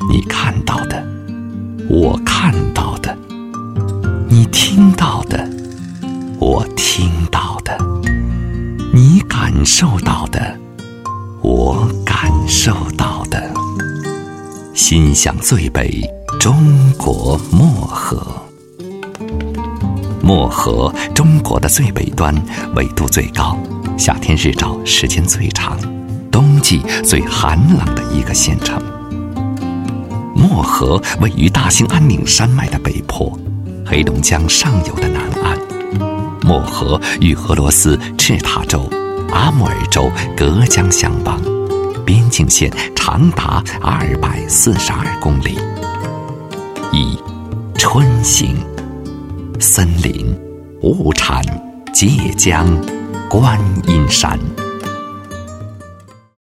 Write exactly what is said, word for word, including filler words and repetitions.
你看到的，我看到的；你听到的，我听到的；你感受到的，我感受到的。心向最北，中国漠河。漠河，中国的最北端，纬度最高，夏天日照时间最长，冬季最寒冷的一个县城。漠河位于大兴安岭山脉的北坡，黑龙江上游的南岸。漠河与俄罗斯赤塔州、阿穆尔州隔江相望，边境线长达二百四十二公里。一、春行。森林、物产、界江、观音山。